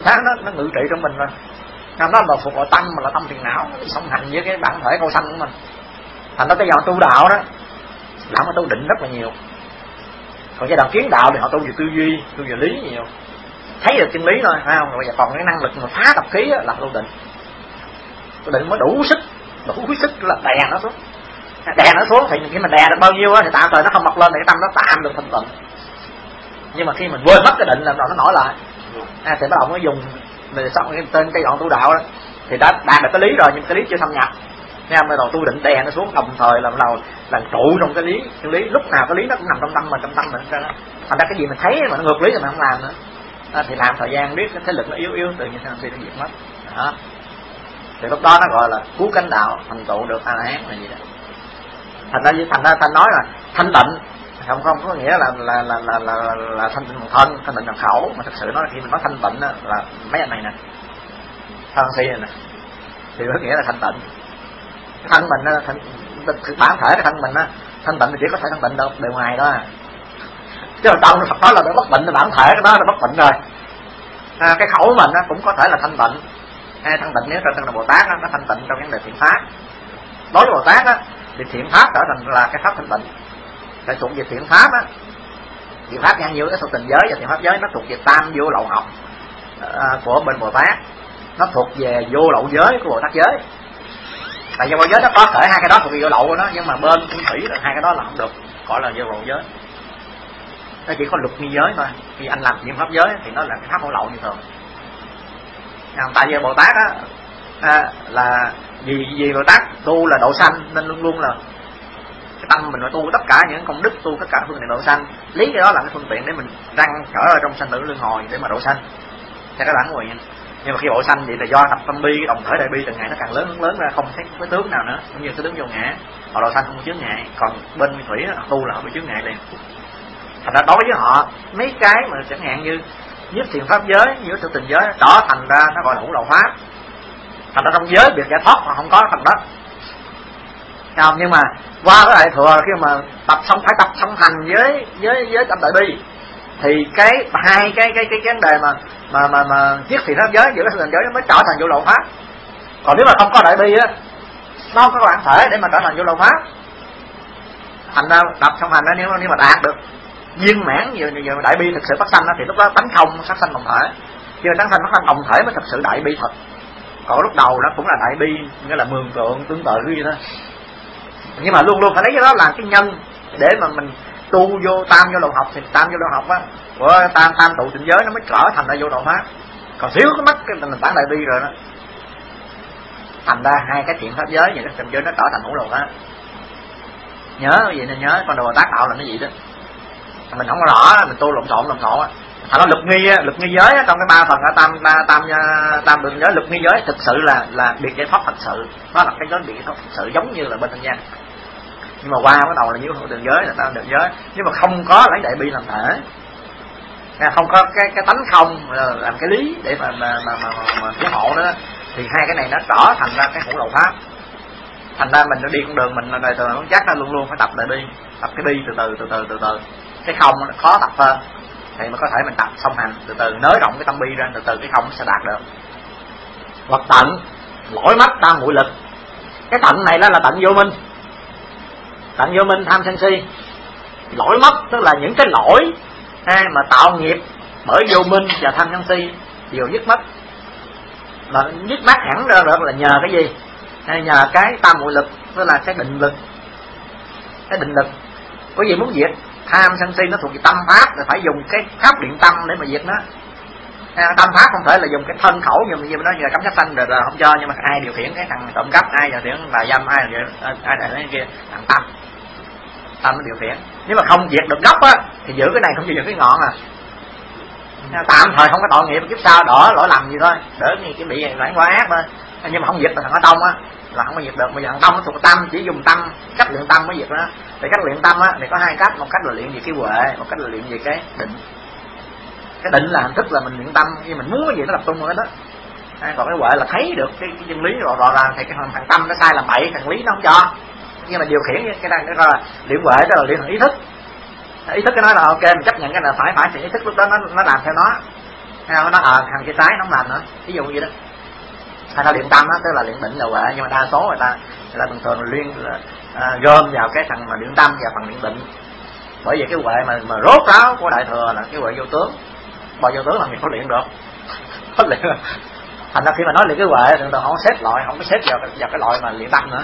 nó ngự trị trong mình rồi. Nó là phục nội tâm mà là tâm phiền não, nó song hành với cái bản thể câu sanh của mình. Thành ra cái dòng tu đạo đó là họ tu định rất là nhiều. Còn giai đoạn kiến đạo thì họ tu về tư duy, tu về lý nhiều, thấy được chân lý thôi, phải không? Rồi bây giờ còn cái năng lực mà phá tập khí là tu định. Tu định mới đủ sức là đè nó xuống. Đè nó xuống thì khi mình đè được bao nhiêu thì tạm thời nó không mọc lên thì cái tâm nó tạm được thanh tịnh. Nhưng mà khi mình quên mất cái định là nó nổi lại. Thì bắt đầu nó dùng xong cái tên cái dọn tu đạo đó thì đã đạt được cái lý rồi, nhưng cái lý chưa thâm nhập. Nghe không? Bắt đầu tu định đè nó xuống, đồng thời làm trụ trong cái lý. Cái lý lúc nào cái lý nó cũng nằm trong tâm mình, thành ra cái gì mình thấy mà nó ngược lý thì mình không làm nữa. Thì làm thời gian biết cái thế lực nó yếu tự nhiên nó diệt mất. Đó. Thì lúc đó nó gọi là cứu cánh đạo, thành tựu được A-la-hán là gì đó. Thành ra ta nói là thanh tịnh không có nghĩa là thanh tịnh thân, thanh tịnh khẩu, mà thực sự nói là khi mình nói thanh tịnh là mấy anh này nè, thân si này nè, thì có nghĩa là thanh tịnh. Thân mình bản thể cái thân mình thanh tịnh thì chỉ có thể thanh tịnh đâu bề ngoài đó. Chứ trong Phật nói là để bất bệnh, là bản thể cái đó là bất bệnh rồi. Cái khẩu mình cũng có thể là thanh tịnh. Thanh tịnh nếu trong Bồ Tát nó thanh tịnh trong vấn đề thiện pháp. Đối với Bồ Tát thì thiện pháp trở thành là cái pháp thanh tịnh. Phải thuộc về thiện pháp thiện pháp ngang như cái thuộc tình giới và thiện pháp giới nó thuộc về tam vô lậu học của bên Bồ Tát, nó thuộc về vô lậu giới của Bồ Tát giới. Tại vô lậu giới nó có thể hai cái đó thuộc về vô lậu của nó, nhưng mà bên Phương Thủy hai cái đó là không được gọi là vô lậu giới. Nó chỉ có luật nghi giới thôi. Khi anh làm thiện pháp giới thì nó là cái pháp vô lậu như thường. Tại vì Bồ Tát là vì Bồ Tát tu là độ sanh nên luôn luôn là cái tâm mình phải tu tất cả những công đức, tu tất cả phương tiện độ sanh. Lý cái đó là cái phương tiện để mình răng trở ở trong sanh tử luân hồi để mà độ sanh theo cái bản nguyện. Nhưng mà khi độ sanh vậy là do tập tâm bi, đồng thể đại bi từng ngày nó càng lớn ra, không thấy cái tướng nào nữa, cũng như cái tướng vô ngã. Họ độ sanh không có chướng ngại, còn bên Nguyên Thủy họ tu là họ bị chướng ngại liền. Thành ra đối với họ mấy cái mà chẳng hạn như nhất thiện pháp giới, giữa tự tình giới trở thành ra nó gọi là hữu lậu pháp. Thành ra trong giới việc giải thoát mà không có phần đó. Nhưng mà qua cái đại thừa khi mà phải tập song hành với tâm đại bi thì hai cái vấn đề mà nhất thiện pháp giới giữa tự tình giới nó mới trở thành vô lậu pháp. Còn nếu mà không có đại bi nó không có bản thể để mà trở thành vô lậu pháp. Thành ra tập song hành nếu mà đạt được viên mãn giờ đại bi thực sự phát sanh thì lúc đó tánh không phát sanh đồng thể. Khi tánh sanh phát sanh đồng thể mới thực sự đại bi thật. Còn lúc đầu nó cũng là đại bi, nghĩa là mường tượng tương tự như vậy thôi. Nhưng mà luôn luôn phải lấy cái đó là cái nhân để mà mình tu vô tam vô lậu học, thì tam vô lậu học của tam tụ tịnh giới nó mới trở thành ra vô lậu pháp. Còn thiếu cái mất cái nền tảng đại bi rồi đó, thành ra hai cái thiện pháp giới và cái tịnh giới nó trở thành hữu lậu pháp. Nhớ vậy nên nhớ con Bồ Tát đạo là cái gì đó mình không có rõ, mình tu lộn xộn Nó luật nghi giới trong cái ba phần ở tam đường giới, luật nghi giới thực sự là biệt giải thoát thật sự, nó là cái giới biệt giải thoát thật sự giống như là bên thanh văn. Nhưng mà qua bắt đầu là nhiễu hữu đường giới là tam đường giới, nhưng mà không có lấy đại bi làm thể, không có cái tánh không làm cái lý để mà cứu hộ nữa, thì hai cái này nó trở thành ra cái hữu lậu pháp. Thành ra mình đi con đường mình là đời thường chắc là luôn luôn phải tập đại bi, tập cái bi từ từ. Cái không nó khó tập hơn thì mà có thể mình tập song hành từ từ, nới rộng cái tâm bi ra, từ từ cái không nó sẽ đạt được. Hoặc tận lỗi mất tam muội lực. Cái tận này là tận vô minh. Tận vô minh tham sân si. Lỗi mất tức là những cái lỗi mà tạo nghiệp bởi vô minh và tham sân si đều dứt mất. Mà dứt mất hẳn ra được là nhờ cái gì? Nhờ cái tam muội lực, tức là cái định lực. Cái định lực. Bởi vì muốn diệt tham sân si nó thuộc về tâm pháp, là phải dùng cái pháp điện tâm để mà diệt nó. Tâm pháp không thể là dùng cái thân khẩu dùng gì mà nó giờ cấm sát sanh rồi không cho, nhưng mà ai điều khiển cái thằng trộm cắp, ai điều khiển bà dâm, ai cái kia, thằng tâm nó điều khiển. Nếu mà không diệt được gốc thì giữ cái này không diệt được cái ngọn tạm thời không có tội nghiệp, kiếp sau đỡ lỗi lầm gì thôi, đỡ cái bị lãng quá ác thôi. Nhưng mà không diệt được thằng ở tông là không có diệt được. Bây giờ thằng tông nó thuộc tâm, chỉ dùng tâm, cách luyện tâm mới diệt nó. Thì cách luyện tâm thì có hai cách, một cách là luyện về cái huệ, một cách là luyện về cái định. Cái định là hình thức là mình luyện tâm, nhưng mình muốn cái gì nó lập tung rồi đó. Còn cái huệ là thấy được cái chân lý rõ ràng, thì cái thằng tâm nó sai làm bậy, thằng lý nó không cho. Nhưng mà điều khiển cái này nó là luyện huệ, đó là luyện thằng ý thức. Ý thức cái nói là ok, mình chấp nhận cái là phải thì ý thức lúc đó nó làm theo nó. nó thằng kia trái nó không làm nữa, ví dụ vậy đó. Hay là luyện tâm á, tức là luyện định là huệ, nhưng mà đa số người ta thường thường gom vào cái thằng mà luyện tâm và phần luyện định. Bởi vì cái huệ mà rốt ráo của đại thừa là cái huệ vô tướng. Bao vô tướng làm gì có luyện được. Có luyện. Thành ra khi mà nói luyện cái huệ thường thường không xếp loại, không có xếp vào cái loại mà luyện tâm nữa.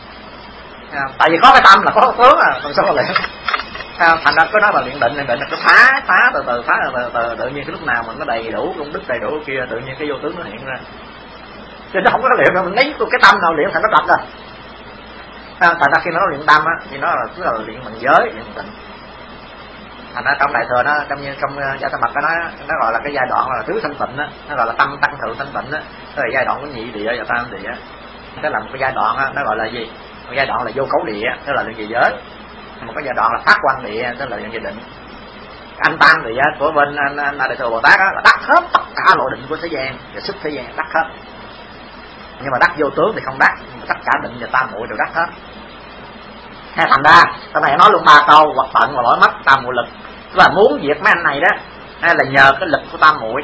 Tại vì có cái tâm là có cái tướng còn sao có luyện. Thành ra cứ nói là luyện định là cứ phá từ từ tự nhiên cái lúc nào mình nó đầy đủ công đức đầy đủ kia tự nhiên cái vô tướng nó hiện ra. Chứ nó không có luyện rồi mình lấy cái tâm nào luyện thành nó đập rồi. Thành ra khi nó luyện tâm á thì nó là cứ là luyện bằng giới, luyện định. Thành ra trong đại thừa nó trong Giải Thoát Mật nó gọi là cái giai đoạn là tứ thanh tịnh á, nó gọi là tâm tăng thượng thanh tịnh á, tức là giai đoạn của nhị địa và tam địa. Tức là một cái giai đoạn á, nó gọi là gì? Một giai đoạn là vô cấu địa, tức là luyện về giới. Một cái giai đoạn là phát quan địa, tức là luyện về định. Anh tam địa của bên anh đại thừa Bồ Tát á là đắc hết tất cả lộ định của thế gian và xuất thế gian đắc hết. Nhưng mà đắc vô tướng thì không đắc, nhưng mà tất cả định và tam muội đều đắc hết. Thành ra cái này nói luôn 3 câu: hoặc tận và lỗi mất tam muội lực. Tức là muốn diệt mấy anh này đó hay là nhờ cái lực của tam muội.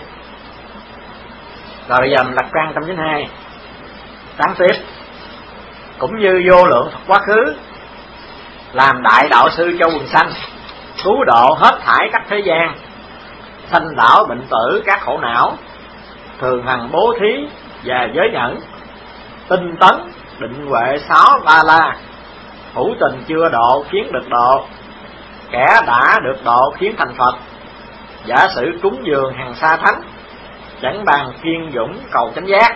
Rồi bây giờ mình lật trang 192 sáng tiếp. Cũng như vô lượng Phật quá khứ làm đại đạo sư cho quần sanh, cứu độ hết thảy các thế gian, sanh đảo bệnh tử các khổ não, thường hằng bố thí và giới nhẫn, tinh tấn định huệ 6 ba la, hữu tình chưa độ khiến được độ, kẻ đã được độ khiến thành Phật, giả sử cúng dường hàng xa thánh, chẳng bàn kiên dũng cầu chánh giác.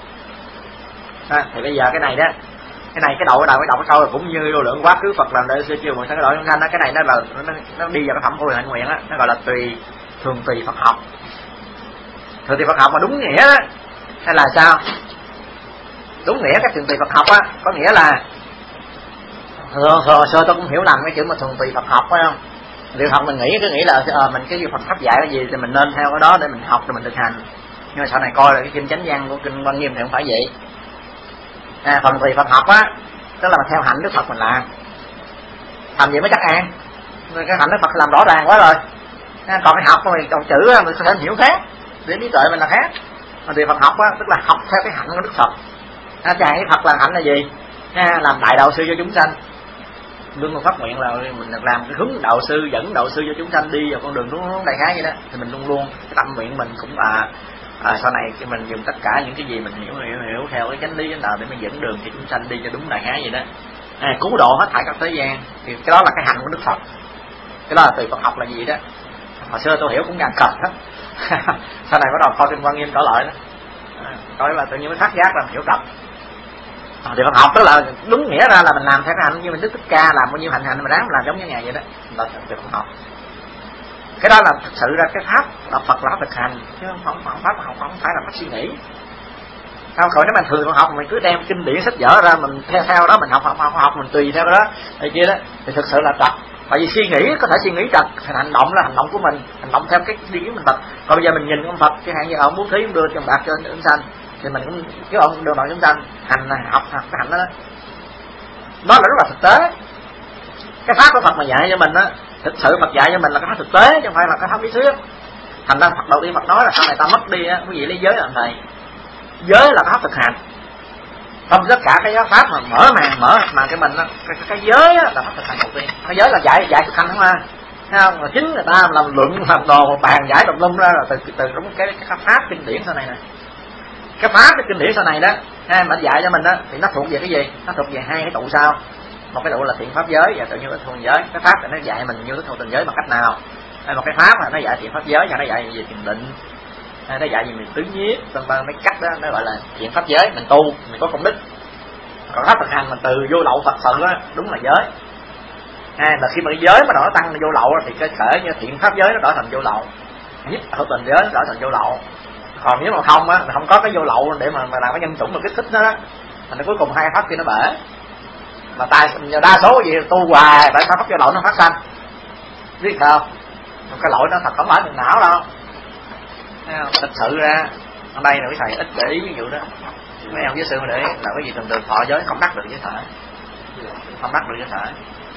Thì bây giờ cái này đó, cái đọc cái câu là cũng như vô lượng quá khứ Phật làm đại sư chưa một cái đội chúng sanh đó. Cái này nó đi vào cái phẩm hồi hạnh nguyện á, nó gọi là thường tùy Phật học. Thường tùy Phật học mà đúng nghĩa đó hay là sao? Đúng nghĩa cái thường tùy Phật học á có nghĩa là hồi xưa tôi cũng hiểu lầm cái chữ mà thường tùy Phật học, phải không? Điều học mình nghĩ cứ nghĩ là mình cái gì Phật pháp dạy cái gì thì mình nên theo cái đó để mình học rồi mình thực hành. Nhưng mà sau này coi là cái kinh Chánh Văn của kinh Quan Nghiêm thì không phải vậy. Phần tùy Phật học á tức là mình theo hạnh Đức Phật mình làm gì mới chắc an. Cái hạnh Đức Phật làm rõ ràng quá rồi. Còn cái học mình còn chữ mình sẽ hiểu khác, để trí tuệ mình là khác. Mà tùy Phật học á tức là học theo cái hạnh của Đức Phật. Chẳng cái Phật là hạnh là gì? Làm đại đạo sư cho chúng sanh. Luôn phát nguyện là mình làm cái hướng đạo sư, dẫn đạo sư cho chúng sanh đi vào con đường đúng đại khái vậy đó. Thì mình luôn luôn cái tâm nguyện mình cũng là sau này khi mình dùng tất cả những cái gì mình hiểu theo cái chánh lý chánh đạo để mình dẫn đường cho chúng sanh đi cho đúng đại khái vậy đó. Cứu độ hết thảy các thế gian thì cái đó là cái hành của Đức Phật. Cái đó là tùy Phật học là gì đó. Hồi xưa tôi hiểu cũng càng cập hết. Sau này bắt đầu coi kinh Quan Nghiêm trở lại đó. Coi là tự nhiên mới phát giác là hiểu cập. Thì Phật học tức là đúng nghĩa ra là mình làm theo cái hạnh như mình Đức Thích Ca làm bao nhiêu hành mình ráng làm giống như Ngài vậy đó. Là tùy Phật học. Cái đó là thực sự ra cái pháp là Phật là thực hành chứ không pháp học không phải là pháp suy nghĩ. Không khỏi nếu mình thường học mình cứ đem kinh điển sách vở ra mình theo đó mình học mình tùy theo đó này kia đó thì thực sự là trật. Tại vì suy nghĩ có thể suy nghĩ trật, hành động là hành động của mình, hành động theo cái suy nghĩ mình Phật. Còn bây giờ mình nhìn ông Phật cái hạn như ông muốn thí ông đưa cho bạc cho chúng sanh thì mình cũng cái ông đưa bạc chúng sanh hành là học cái hành đó. Đó là rất là thực tế. Cái pháp của Phật mà dạy cho mình á, thực sự Phật dạy cho mình là cái pháp thực tế chứ không phải là cái pháp lý thuyết. Thành ra Phật đầu tiên Phật nói là sau này ta mất đi á, quý vị lấy giới làm thầy. Giới là pháp thực hành. Không tất cả cái pháp mà mở màn cái mình á, cái giới á là pháp thực hành đầu tiên. Cái giới là dạy thực hành không à. Thấy không? Mà chính người ta làm luận làm đồ một bàn giải độc lâm ra là từ trong cái pháp kinh điển sau này nè. Cái pháp cái kinh điển sau này đó, mà dạy cho mình đó thì nó thuộc về cái gì? Nó thuộc về hai cái trụ sau. Một cái trụ là thiện pháp giới và tự nhiên thuần giới. Cái pháp là nó dạy mình như thuần giới bằng cách nào? Một cái pháp là nó dạy thiện pháp giới và nó dạy về thiền định. Nó dạy gì mình tứ nhiếp, vân vân mấy cách đó nó gọi là thiện pháp giới, mình tu mình có công đức. Còn pháp thực hành mình từ vô lậu Phật sự đó đúng là giới. Là khi mà cái giới mà nó tăng vô lậu thì cái khởi như thiện pháp giới nó đổi thành vô lậu, nhiếp hữu tình giới nó đổi thành vô lậu. Còn nếu mà không á, không có cái vô lậu để mà làm cái nhân chủng mà kích thích nó đó, thành cuối cùng hai pháp kia nó bể. Mà đa số gì tu hoài tại pháp vô lậu nó phát sanh, biết không? Cái lỗi nó thật không phải mình não đâu. Thật sự ra ở đây là quý thầy ít để ý ví dụ đó. Mấy ông với sư để là cái gì thường thọ giới không đắc được với thể, không đắc được với thể.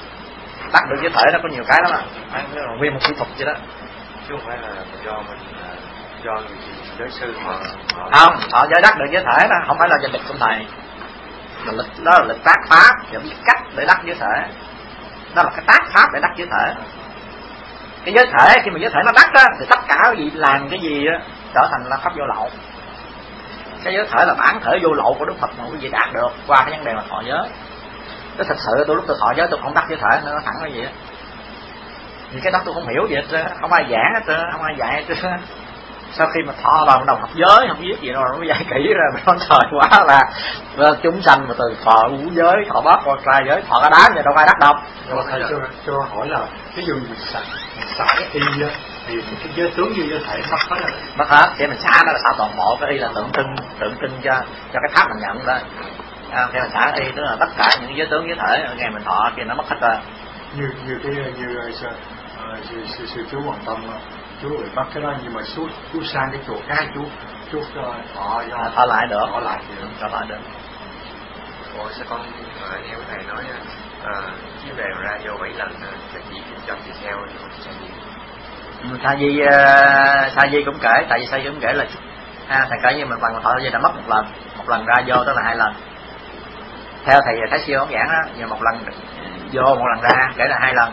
Đắc được với thể nó có nhiều cái lắm à, nguyên một kỹ thuật vậy đó, chứ không phải là do mình do giới sư họ không, họ giới đắc được giới thể đó không phải là danh lịch của thầy, đó là lịch tác pháp và biết cách để đắc giới thể, đó là cái tác pháp để đắc giới thể. Cái giới thể khi mà giới thể nó đắc á thì tất cả cái gì làm cái gì á trở thành là pháp vô lậu. Cái giới thể là bản thể vô lậu của Đức Phật mà quý vị đạt được qua cái vấn đề mà thọ giới. Cái thật sự tôi lúc tôi thọ giới tôi không đắc giới thể nó thẳng cái gì á, vì cái đó tôi không hiểu gì hết trơn, không ai giảng hết trơn, không ai dạy hết trơn. Sau khi mà thọ vào đầu học giới không biết gì đâu nó dạy kỹ ra nó thời quá là chúng sanh mà từ thọ ngũ giới, thọ bát quan trai giới, thọ cả đám vậy đâu ai đắc đâu. Rồi thầy cho hỏi là ví dụ mình xả cái y á thì cái giới tướng như giới thể mất hết rồi. Mất hết, thì mình xả nó là xả toàn bộ, cái y là tượng trưng cho cái pháp mình nhận đây. Khi mình xả y tức là tất cả những giới tướng giới thể ngày mình thọ thì nó mất hết rồi. Như sư chú Hoàng Tâm chú ở Bắc cái đó, nhưng mà chú sang cái chỗ khác chú thọ lại được. Ủa sao con nghe thầy nói chiếu đề ra vô 7 lần cái gì cho tỳ kheo Sa Di cũng kể, tại vì Sa Di cũng kể là thầy kể như mình bằng thọ Di đã mất một lần ra vô tức là 2 lần. Theo thầy Thái Siêu ông giảng á, giờ một lần vô một lần ra kể là 2 lần.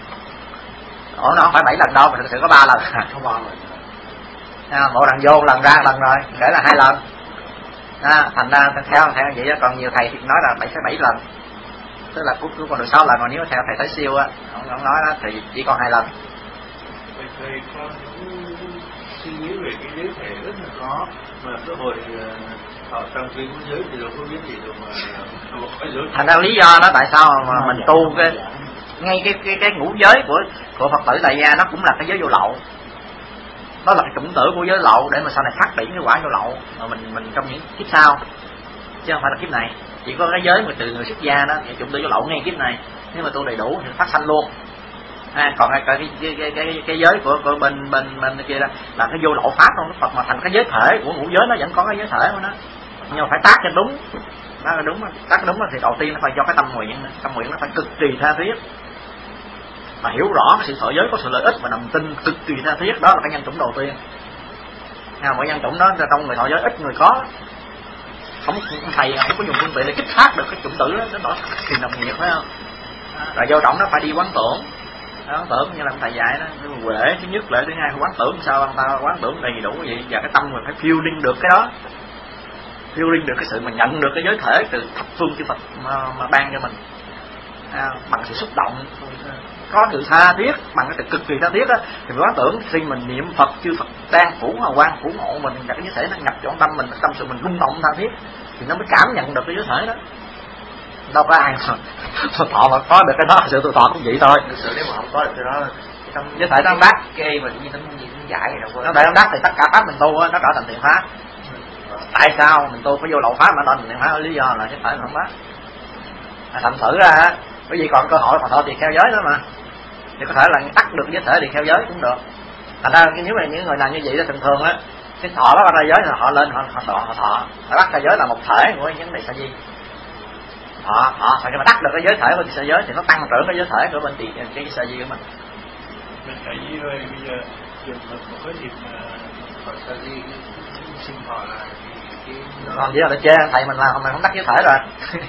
Ủa nó không phải 7 lần đâu, mà thực sự có 3 lần. Có 3 lần. Một lần vô một lần ra lần rồi, kể là 2 lần. Thành ra theo vậy đó, còn nhiều thầy thì nói là 7,7 lần. Tức là cuối còn được 6 lần, còn nếu theo thầy Thái Siêu á, ông nói đó thì chỉ còn 2 lần. Thầy con suy nghĩ về cái giới thể rất là khó, mà cái hồi họ trong cái giới thì đâu có biết gì đâu mà có giới. Thành ra lý do đó tại sao mà mình tu ngay cái ngũ giới của Phật tử tại gia nó cũng là cái giới vô lậu. Đó là cái chủng tử của giới lậu để mà sau này phát triển cái quả vô lậu mà mình trong những kiếp sau, chứ không phải là kiếp này. Chỉ có cái giới mà từ người xuất gia đó thì chủng tử vô lậu ngay kiếp này, nếu mà tu đầy đủ thì phát sanh luôn. Còn cái giới của bên kia đó là cái vô lậu pháp không, Phật mà thành cái giới thể của ngũ giới nó vẫn có cái giới thể của nó, nhưng mà phải tác cho đúng. Đó là đúng, tác đúng thì đầu tiên nó phải do cái tâm nguyện nó phải cực kỳ tha thiết, mà hiểu rõ cái sự thọ giới có sự lợi ích và niềm tin cực kỳ tha thiết, đó là cái nhân chủng đầu tiên. Mỗi nhân chủng đó trong người thọ giới ít người có, không thầy không có dùng phương tiện để kích phát được cái chủng tử đó, nó thì nồng nhiệt phải không? Rồi vô trọng nó phải đi quán tưởng. Quán tưởng như là thầy dạy đó, huệ thứ nhất là thứ hai quán tưởng sao ta quán tưởng đầy đủ gì, và cái tâm mình phải feeling được cái đó, feeling được cái sự mà nhận được cái giới thể từ thập phương chư Phật mà ban cho mình, bằng sự xúc động, có sự tha thiết, bằng cái sự cực kỳ tha thiết đó, thì quán tưởng khi mình niệm Phật chư Phật đang phủ hào quang phủ ngộ mình, và cái giới thể nó nhập trong tâm mình, tâm sự mình rung động tha thiết thì nó mới cảm nhận được cái giới thể đó. Đâu có ai mà thọ mà có được cái đó, sự tôi thọ cũng vậy thôi. Thực sự nếu mà không có được cái đó trong giới thể nó đắc kê mình như nó giải đâu có. Nó thể nó đắc thì tất cả pháp mình tu nó trở thành thiện pháp. Tại sao mình tu phải vô lậu pháp mà nó thành thiện pháp? Lý do là giới thể không đắc. Thành thử ra bởi vì còn cơ hội mà thọ tỳ kheo giới nữa mà, thì có thể là đắc được giới thể tỳ kheo giới cũng được. Thành ra nếu mà những người nào như vậy đó thường á, cái thọ đó ra giới là họ lên họ thọ bắt ra giới là một thể của vấn đề sa di. Họ phải mà đắc được cái giới thể của sa giới thì nó tăng trưởng cái giới thể của bên cái sa di của mình. Mình thấy bây giờ dùng một cái dịp Phật sa di xin họ là còn chỉ là chê thầy mình làm không đắc giới thể rồi.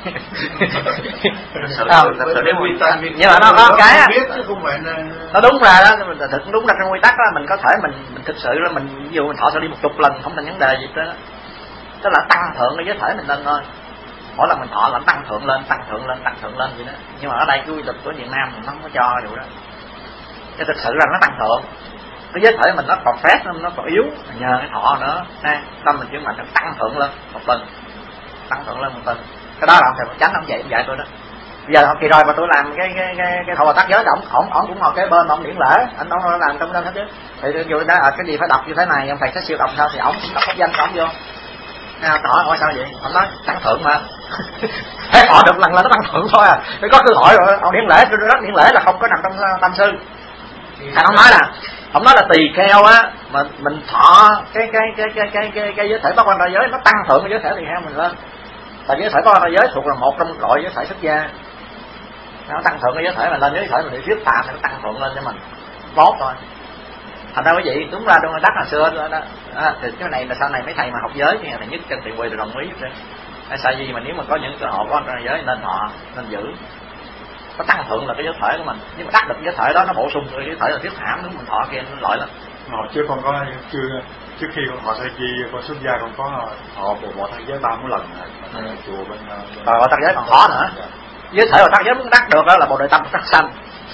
Nhưng mà nó có cái nó đúng ra đó, thực đúng ra trong quy tắc đó, mình có thể mình thực sự là mình ví dụ mình thọ sẽ đi 10 lần không thành vấn đề gì đó, tức là tăng thượng cái giới thể mình lên thôi. Mỗi lần mình thọ là tăng thượng lên vậy đó. Nhưng mà ở đây cái quy luật của Việt Nam mình nó không có cho điều đó. Cái thực sự là nó tăng thượng, cái giới thể mình nó còn phép, nó còn yếu, nhờ cái thọ nữa tâm mình chuyển mạnh nó tăng thượng lên một tuần. Cái đó là ông thầy Phật Chánh ông dạy tôi đó. Bây giờ kỳ rồi mà tôi làm cái thọ Bồ Tát giới, ổng cũng ngồi kế bên ông điển lễ, anh ông làm trong đó hết chứ. Thì dù đó cái gì phải đọc như thế này, ông thầy sẽ siêu đọc sao thì ổng đọc pháp danh ổng vô. Hỏi sao vậy? Ông nói tăng thượng mà. Thế họ được lần là nó tăng thượng thôi à. Thế có cơ hội rồi ông điển lễ, tôi rất điển lễ là không có nằm trong tâm sư. Thành ông nói là tỳ kheo á mà mình thọ cái giới thể bát quan trai giới nó tăng thượng cái giới thể tỳ kheo mình lên. Tại giới thể bát quan trai giới thuộc là một trong loại giới thể xuất gia. Nó tăng thượng cái giới thể mình lên, giới thể mình để viết tạm thì nó tăng thượng lên cho mình. Tốt thôi. Thành ra quý vị đúng ra trong đất hồi xưa đó, thì cái này là sau này mấy thầy mà học giới thì nhất Trần Tiền Quỳ được đồng ý rồi. Sao gì mà nếu mà có những cơ hội có trong giới nên họ nên giữ, có tăng thượng là cái giới thể của mình, nhưng mà đắc được giới thể đó nó bổ sung cái giới thể là thiết hãm, nếu mình thọ kia nó lợi lắm. Hồi trước con có trước khi con họ thay chi con xuất gia con có họ bộ thay giới 30 lần chùa bên bộ thay giới còn khó nữa. Giới thể và tác giới muốn đắc được đó là bồ đề tâm đắc sanh.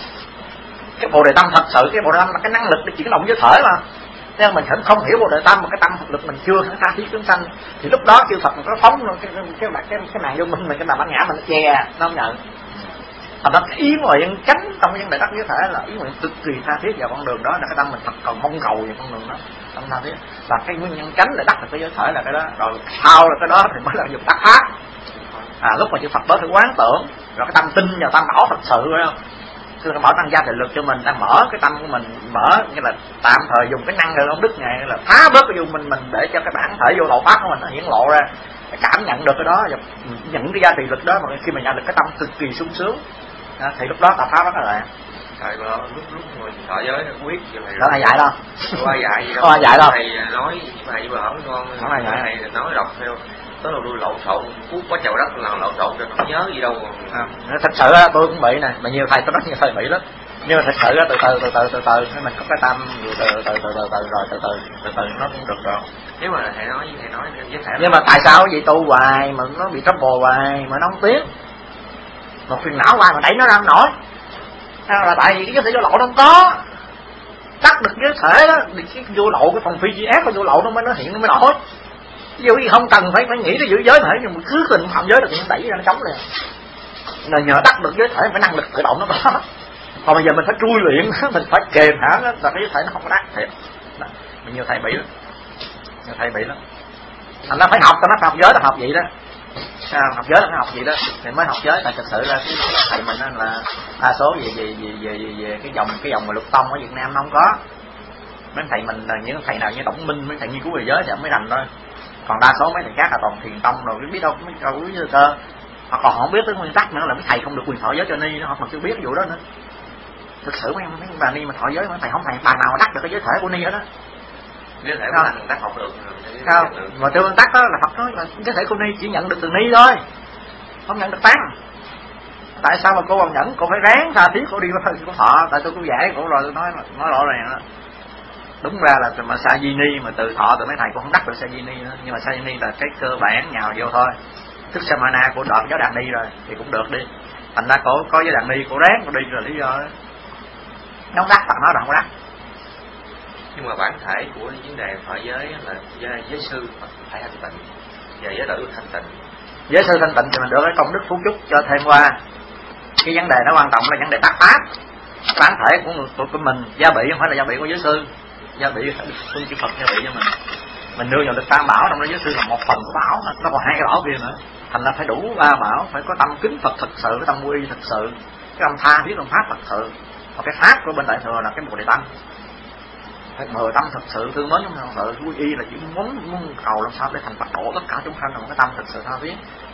Cái bồ đề tâm thật sự, cái bồ đề tâm là cái năng lực để chuyển động giới thể mà. Nên mình không hiểu bồ đề tâm mà cái tâm lực mình chưa tha thiết chúng sanh, thì lúc đó chư Phật nó phóng cái màn vô minh mình, cái màn bát nhã mình nó che, nó không nhận. Thành ra cái ý nguyện chánh trong cái vấn đề đắc giới thể là ý nguyện cực kỳ tha thiết vào con đường đó, là cái tâm mình thật cần mong cầu về con đường đó, tâm tha thiết. Và cái nguyên nhân chánh để đắc được cái giới thể là cái đó, rồi sau là cái đó thì mới là dùng đắc pháp. Lúc mà chư Phật đó thử quán tưởng, rồi cái tâm tin vào tam bảo thật sự, phải không? Cứ bảo tăng gia thể lực cho mình, đang mở cái tâm của mình, mở nghĩa là tạm thời dùng cái năng lượng ông Đức này là phá bớt cái vô mình để cho cái bản thể vô lậu pháp của mình nó hiển lộ ra, cảm nhận được cái đó, nhận cái giá trị lực đó, mà khi mà nhận được cái tâm cực kỳ sung sướng thì lúc đó tạo pháp rất là lẹ. Thầy mà lúc mình thọ giới nó quyết cho thầy đó. Thầy dạy đâu? Không ai dạy gì đâu. Không ai dạy đâu. Thầy nói thầy mà hỏi con, thầy nói đọc theo tới đầu đuôi lộn xộn, cuốc quá trời đất là lộn xộn cho nó nhớ gì đâu. Thật sự tôi cũng bị nè, mà nhiều thầy tôi nói nhiều thầy bị lắm. Nhưng mà thật sự từ từ mình có cái tâm rồi từ từ nó cũng được rồi. Nếu mà thầy nói với thầy. Nhưng mà tại sao cái gì tu hoài mà nó bị trouble hoài mà nó không tiếc? Một phiền não hoài mà đẩy nó ra không nổi. Là tại vì cái giới thể vô lậu nó không có. Đắc được giới thể đó, cái vô lậu, cái phần phi di ác của vô lậu nó mới nó hiện nó mới nổi. Ví dụ như không cần phải nghĩ tới giữ giới thể, nhưng mà cứ tình phạm giới là cũng đẩy ra nó chống liền. Là nhờ đắc được giới thể phải năng lực tự động nó có. Còn bây giờ mình phải trui luyện, mình phải kềm hãm nó, là cái giới thể nó không có đắc thiệt. Mình nhiều thầy bị lắm. Thành ra phải học, ta nói học giới là học vậy đó. Học giới là phải học gì đó thì mới học giới. Tại thực sự là cái thầy mình là đa số về cái dòng mà lục tông ở Việt Nam nó không có. Mấy thầy mình là những thầy nào như Tổng Minh, mấy thầy nghiên cứu về giới thì mới rành thôi. Còn đa số mấy thầy khác là toàn thiền tông rồi, biết đâu mấy câu quý cơ. Họ còn không biết tới nguyên tắc nữa là mấy thầy không được quyền thọ giới cho ni, họ còn chưa biết cái vụ đó nữa. Thực sự mấy bà ni mà thọ giới mấy thầy không thầy bà nào đắc được cái giới thể của ni hết đó. Giới thể của người ta học được. Không, mà theo nguyên tắc đó là Phật nói là giới thể của ni chỉ nhận được từ ni thôi, không nhận được tăng. Tại sao mà cô còn nhận, cô phải ráng tha thiết cô đi cô thọ, tại tôi cũng giải cổ rồi tôi nói rõ ràng đó. Đúng ra là mà sa di ni mà từ thọ từ mấy thầy cũng không đắc được sa di ni nữa, nhưng mà sa di ni là cái cơ bản nhào vô thôi. Thức samana của đợt giáo đàn ni rồi thì cũng được đi. Thành ra cổ có giáo đàn ni cổ ráng cổ đi rồi lý do đó. Nó không đắc, Phật nói là không đắc. Nhưng mà bản thể của vấn đề thọ giới là giới sư phải thanh tịnh và giới tử thanh tịnh. Giới sư thanh tịnh thì mình được cái công đức phú chúc cho thêm qua. Cái vấn đề nó quan trọng là vấn đề tác pháp. Bản thể của mình gia bị không phải là gia bị của giới sư, gia bị phương chư Phật gia bị cho mình đưa vào được tam bảo, trong đó giới sư là một phần của bảo, nó còn hai cái bảo kia nữa. Thành ra phải đủ ba bảo, phải có tâm kính Phật thật sự, cái tâm quy thật sự, cái tâm tha thiết tâm pháp thật sự. Và cái pháp của bên đại thừa là cái bồ đề tâm, phải mờ tâm thật sự thương mến trong thật sự. Quy y là chỉ muốn cầu làm sao để thành Phật độ tất cả chúng sanh, là một cái tâm thật sự tha thiết.